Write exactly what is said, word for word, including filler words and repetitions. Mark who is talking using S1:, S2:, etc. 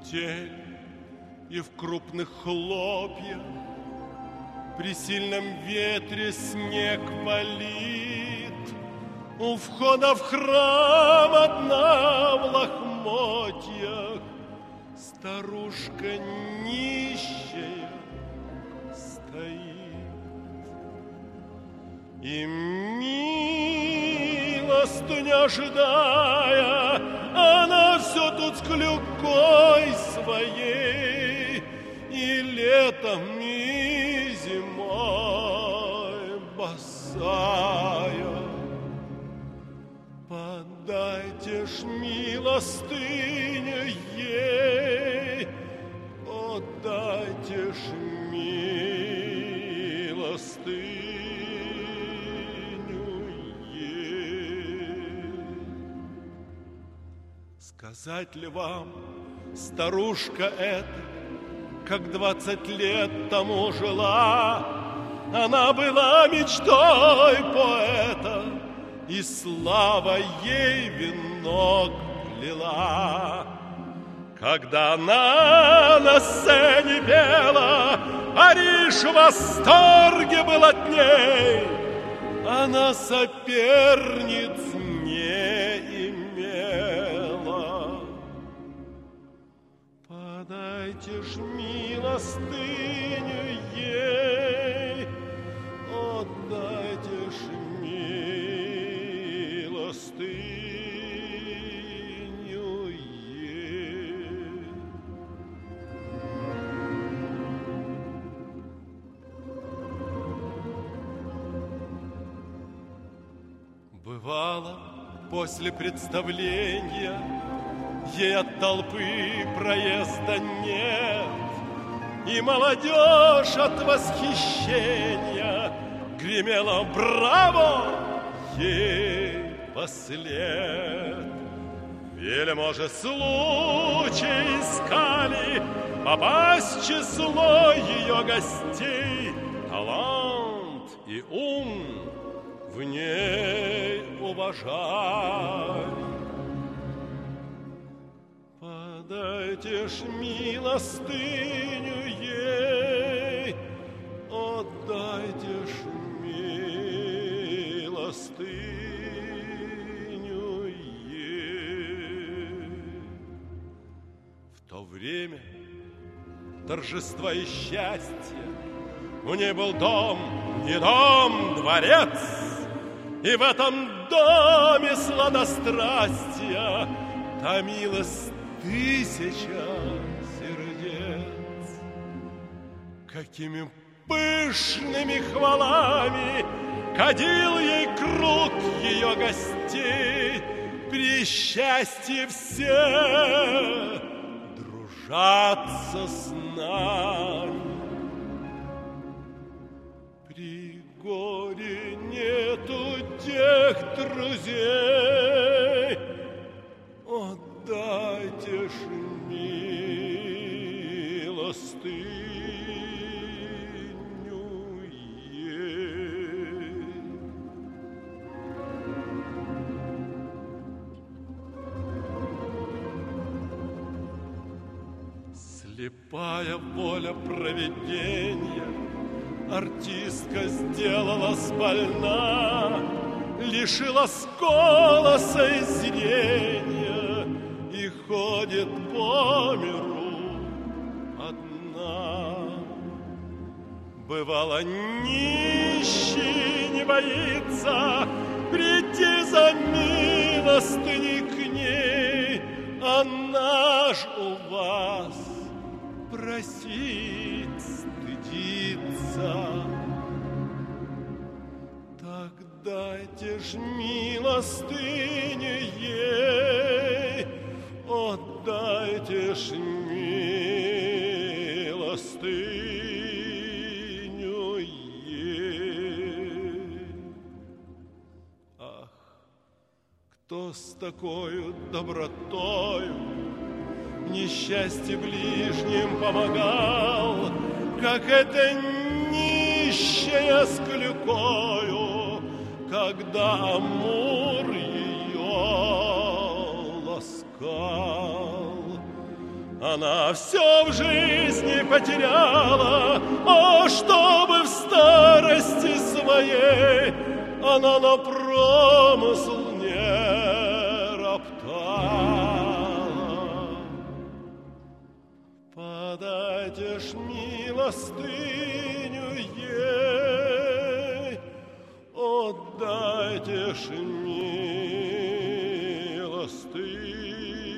S1: метель и в крупных хлопьях, при сильном ветре снег валит. У входа в храм одна в лохмотьях старушка нищая стоит. И милостыню ожидая, она все тут с клюкой своей, и летом, и зимой босая. Подайте ж милостыню ей, отдайте ж милостыню ей. Сказать ли вам, старушка эта, как двадцать лет тому жила, она была мечтой поэта, и слава ей венок плела. Когда она на сцене пела, Париж в восторге был от ней, она соперниц не имела. Подайте ж милостыню ей, отдайте ж милостыню ей. Бывало, после представления ей от толпы проезда нет, и молодежь от восхищения гремела «Браво!» ей послед. Вельможи случай искали попасть в число ее гостей. Талант и ум в ней уважали. Подайте ж милостыню ей, отдайте ж милостыню ей. В то время торжества и счастья у ней был дом, не дом, дворец, и в этом доме сладострастия томилась тысяча сердец. Какими пышными хвалами кадил ей круг ее гостей, при счастье все дружатся с нами. При горе нету тех друзей, отдайте ж милостыню ей. Слепая воля провидения артистка сделалась больна, лишилась голоса и зрения и ходит по миру одна. Бывало, нищий не боится прийти за милостыней к ней, она ж у вас просить стыдится. Так дайте ж милостыню ей, отдайте ж милостыню ей. Ах, кто с такою добротою несчастье ближним помогал, как эта нищая с клюкою, когда Амур ее ласкал. Она все в жизни потеряла, а чтобы в старости своей она на промысл не роптала. Подайте ж милостыню ей, отдайте ж милостыню.